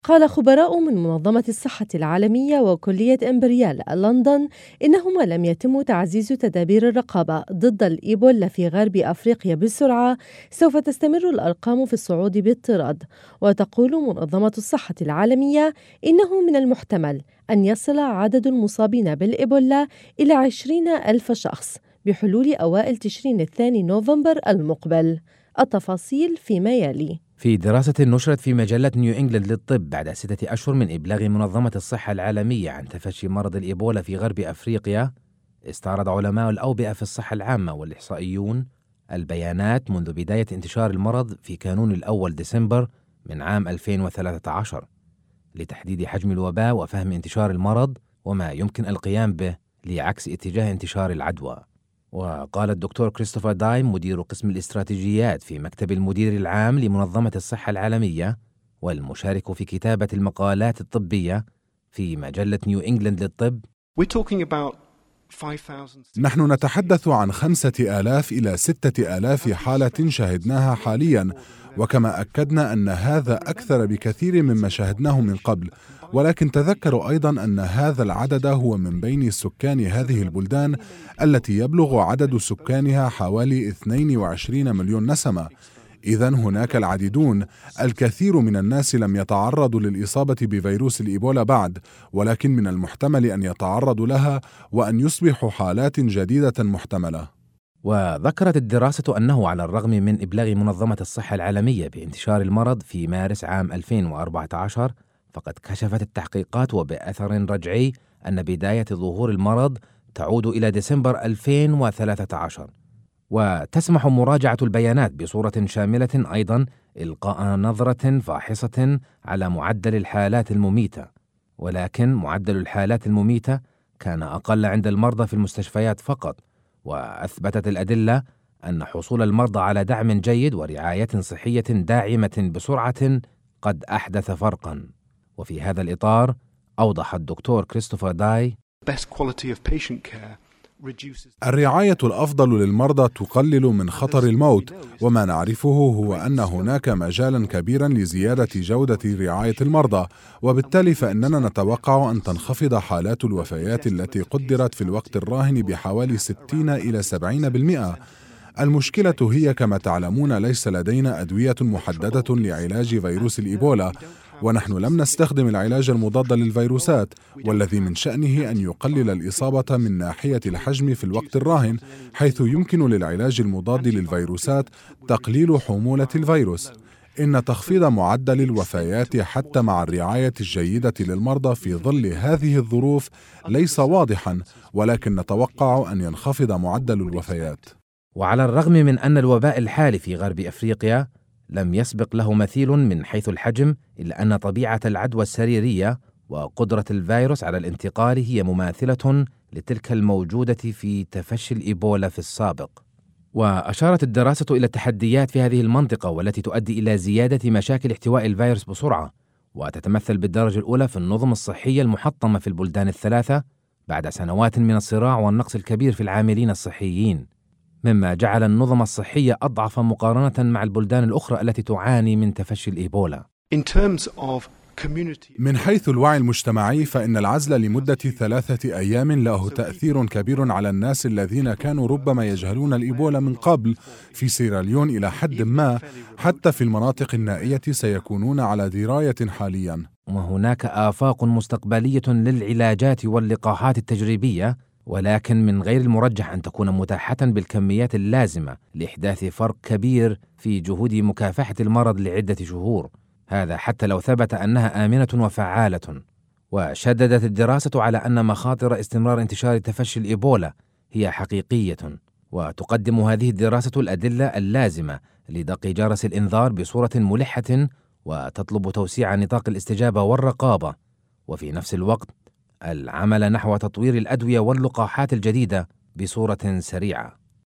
قال خبراء من منظمة الصحة العالمية وكلية إمبريال لندن إنهما لم يتم تعزيز تدابير الرقابة ضد الإيبولا في غرب أفريقيا بسرعة، سوف تستمر الأرقام في الصعود باضطراد. وتقول منظمة الصحة العالمية إنه من المحتمل أن يصل عدد المصابين بالإيبولا إلى 20,000 شخص بحلول أوائل تشرين الثاني نوفمبر المقبل. التفاصيل فيما يلي. في دراسة نشرت في مجلة نيو إنجلاند للطب بعد 6 أشهر من إبلاغ منظمة الصحة العالمية عن تفشي مرض الإيبولا في غرب أفريقيا، استعرض علماء الأوبئة في الصحة العامة والإحصائيون البيانات منذ بداية انتشار المرض في كانون الأول ديسمبر من عام 2013 لتحديد حجم الوباء وفهم انتشار المرض وما يمكن القيام به لعكس اتجاه انتشار العدوى. وقال الدكتور كريستوفر داي مدير قسم الاستراتيجيات في مكتب المدير العام لمنظمة الصحة العالمية والمشارك في كتابة المقالات الطبية في مجلة نيو إنجلاند للطب: نحن نتحدث عن 5,000 إلى 6,000 حالة شاهدناها حاليا، وكما أكدنا أن هذا أكثر بكثير مما شاهدناه من قبل، ولكن تذكروا أيضا أن هذا العدد هو من بين سكان هذه البلدان التي يبلغ عدد سكانها حوالي 22 مليون نسمة. إذن هناك العديدون، الكثير من الناس لم يتعرضوا للإصابة بفيروس الإيبولا بعد، ولكن من المحتمل أن يتعرضوا لها وأن يصبحوا حالات جديدة محتملة. وذكرت الدراسة أنه على الرغم من إبلاغ منظمة الصحة العالمية بانتشار المرض في مارس عام 2014، فقد كشفت التحقيقات وبأثر رجعي أن بداية ظهور المرض تعود إلى ديسمبر 2013. وتسمح مراجعة البيانات بصورة شاملة أيضا إلقاء نظرة فاحصة على معدل الحالات المميتة، ولكن معدل الحالات المميتة كان أقل عند المرضى في المستشفيات فقط. وأثبتت الأدلة أن حصول المرضى على دعم جيد ورعاية صحية داعمة بسرعة قد أحدث فرقا. وفي هذا الإطار أوضح الدكتور كريستوفر داي: الرعاية الأفضل للمرضى تقلل من خطر الموت، وما نعرفه هو أن هناك مجالا كبيرا لزيادة جودة رعاية المرضى، وبالتالي فإننا نتوقع أن تنخفض حالات الوفيات التي قدرت في الوقت الراهن بحوالي 60 إلى 70%. المشكلة هي كما تعلمون ليس لدينا أدوية محددة لعلاج فيروس الإيبولا، ونحن لم نستخدم العلاج المضاد للفيروسات، والذي من شأنه أن يقلل الإصابة من ناحية الحجم في الوقت الراهن، حيث يمكن للعلاج المضاد للفيروسات تقليل حمولة الفيروس. إن تخفيض معدل الوفيات حتى مع الرعاية الجيدة للمرضى في ظل هذه الظروف ليس واضحا، ولكن نتوقع أن ينخفض معدل الوفيات. وعلى الرغم من أن الوباء الحالي في غرب أفريقيا لم يسبق له مثيل من حيث الحجم، إلا أن طبيعة العدوى السريرية وقدرة الفيروس على الانتقال هي مماثلة لتلك الموجودة في تفشي الإيبولا في السابق. وأشارت الدراسة إلى التحديات في هذه المنطقة والتي تؤدي إلى زيادة مشاكل احتواء الفيروس بسرعة، وتتمثل بالدرجة الأولى في النظم الصحية المحطمة في البلدان الثلاثة بعد سنوات من الصراع والنقص الكبير في العاملين الصحيين، مما جعل النظم الصحية أضعف مقارنة مع البلدان الأخرى التي تعاني من تفشي الإيبولا. من حيث الوعي المجتمعي، فإن العزل لمدة 3 أيام له تأثير كبير على الناس الذين كانوا ربما يجهلون الإيبولا من قبل. في سيراليون إلى حد ما، حتى في المناطق النائية سيكونون على دراية حاليا. وهناك آفاق مستقبلية للعلاجات واللقاحات التجريبية، ولكن من غير المرجح أن تكون متاحة بالكميات اللازمة لإحداث فرق كبير في جهود مكافحة المرض لعدة شهور، هذا حتى لو ثبت أنها آمنة وفعالة. وشددت الدراسة على أن مخاطر استمرار انتشار تفشي الإيبولا هي حقيقية، وتقدم هذه الدراسة الأدلة اللازمة لدق جرس الإنذار بصورة ملحة، وتطلب توسيع نطاق الاستجابة والرقابة، وفي نفس الوقت العمل نحو تطوير الأدوية واللقاحات الجديدة بصورة سريعة.